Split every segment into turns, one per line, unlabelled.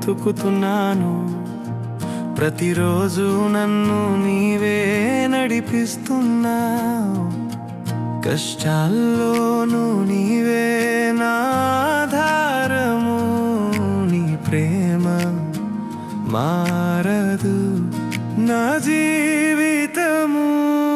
బ్రతుకుతున్నాను. ప్రతిరోజు నన్ను నీవే నడిపిస్తున్నావు. కష్టాల్లోనూ నీవే నా ఆధారము. నీ ప్రేమ మారదు నా జీవితము.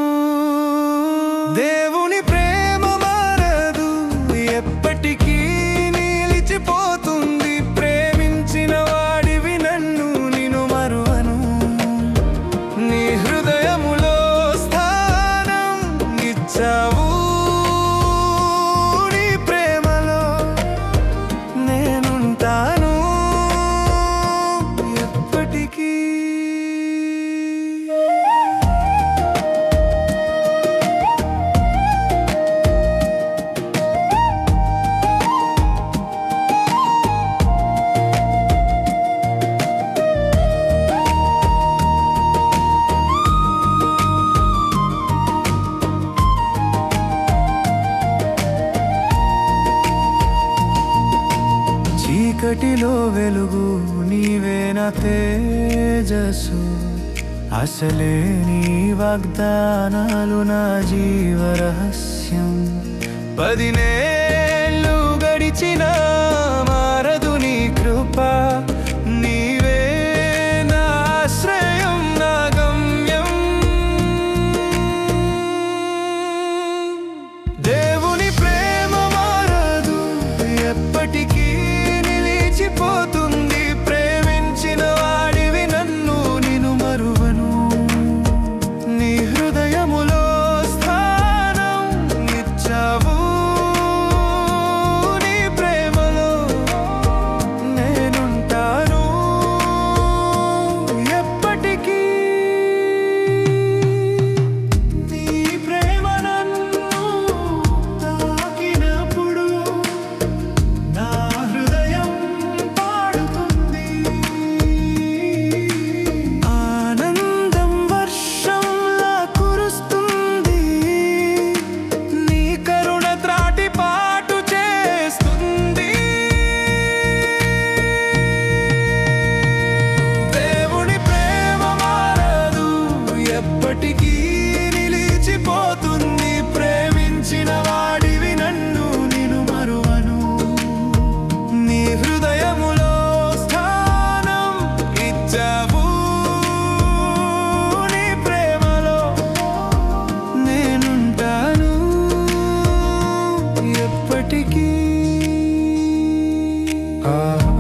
దేవుని ప్రేమ మారదు, ఎప్పటికీ నిలిచిపోతుంది. ప్రేమించిన వాడివి నన్ను నేను మరువను. నీ హృదయములో స్థానం ఇచ్చావు. నీ ప్రేమలో నేనుంటాను ఎప్పటికీ. చీకటిలో వెలుగు నీవే నా తేజస్సు. అసలే నీ వాగ్దానాలు నా జీవ రహస్యం. 10 ఏళ్ళు గడిచినా మారదు నీ కృప. నీవే నా ఆశ్రయం, నా గమ్యం. దేవుని ప్రేమ మారదు, ఎప్పటికీ పోతుంది. ప్రేమించిన వాడివి నన్ను నేను మరువను. నీ హృదయములో స్థానం ఇచ్చావు. నీ ప్రేమలో నేనుంటాను ఎప్పటికీ. నీ ప్రేమ నన్ను తాకినప్పుడు నా హృదయం ఆనందం వర్షంలా కురుస్తుంది. నీ కరుణ త్రాటిపాటు చేస్తుంది. దేవుని ప్రేమ మారదు, ఎప్పటికీ నిలిచిపోతుంది. ప్రేమించిన వాడివి నన్ను నేను మరువను. నీ హృదయములో స్థానం ఇచ్చావు. నీ ప్రేమలో నేనుంటాను ఎప్పటికీ.